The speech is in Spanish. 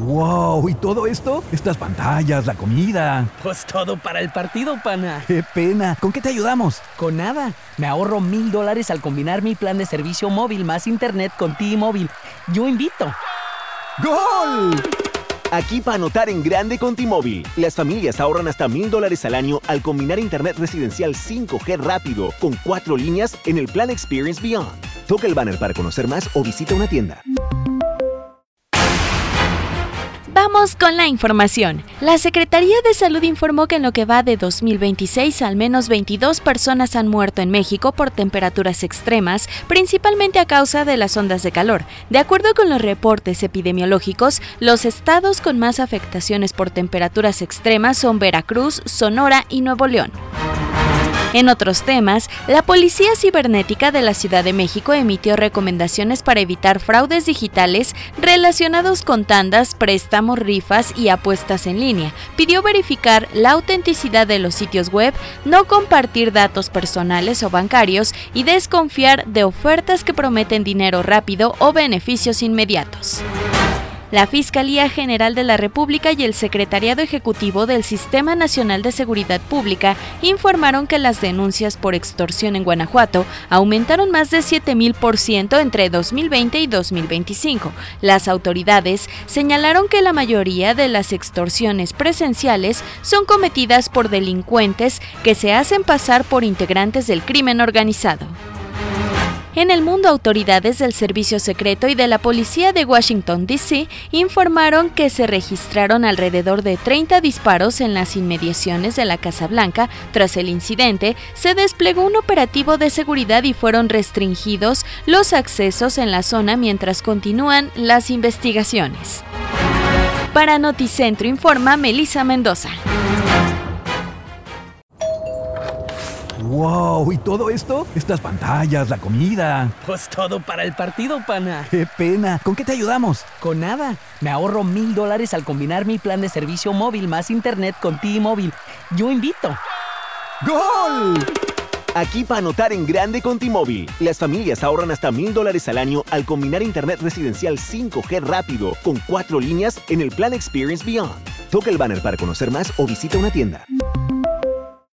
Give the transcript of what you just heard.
¡Wow! ¿Y todo esto? Estas pantallas, la comida. Pues todo para el partido, pana. ¡Qué pena! ¿Con qué te ayudamos? Con nada. Me ahorro $1,000 al combinar mi plan de servicio móvil más internet con T-Mobile. Yo invito. ¡Gol! Aquí para anotar en grande con T-Mobile. Las familias ahorran hasta $1,000 al año al combinar internet residencial 5G rápido con 4 líneas en el plan Experience Beyond. Toca el banner para conocer más o visita una tienda. Vamos con la información. La Secretaría de Salud informó que en lo que va de 2026, al menos 22 personas han muerto en México por temperaturas extremas, principalmente a causa de las ondas de calor. De acuerdo con los reportes epidemiológicos, los estados con más afectaciones por temperaturas extremas son Veracruz, Sonora y Nuevo León. En otros temas, la Policía Cibernética de la Ciudad de México emitió recomendaciones para evitar fraudes digitales relacionados con tandas, préstamos, rifas y apuestas en línea. Pidió verificar la autenticidad de los sitios web, no compartir datos personales o bancarios y desconfiar de ofertas que prometen dinero rápido o beneficios inmediatos. La Fiscalía General de la República y el Secretariado Ejecutivo del Sistema Nacional de Seguridad Pública informaron que las denuncias por extorsión en Guanajuato aumentaron más de 7,000% entre 2020 y 2025. Las autoridades señalaron que la mayoría de las extorsiones presenciales son cometidas por delincuentes que se hacen pasar por integrantes del crimen organizado. En el mundo, autoridades del Servicio Secreto y de la Policía de Washington, D.C. informaron que se registraron alrededor de 30 disparos en las inmediaciones de la Casa Blanca. Tras el incidente, se desplegó un operativo de seguridad y fueron restringidos los accesos en la zona mientras continúan las investigaciones. Para Noticentro informa Melissa Mendoza. ¡Wow! ¿Y todo esto? Estas pantallas, la comida. Pues todo para el partido, pana. ¡Qué pena! ¿Con qué te ayudamos? Con nada. Me ahorro $1,000 al combinar mi plan de servicio móvil más internet con T-Mobile. Yo invito. ¡Gol! Aquí para anotar en grande con T-Mobile. Las familias ahorran hasta $1,000 al año al combinar internet residencial 5G rápido con 4 líneas en el plan Experience Beyond. Toca el banner para conocer más o visita una tienda.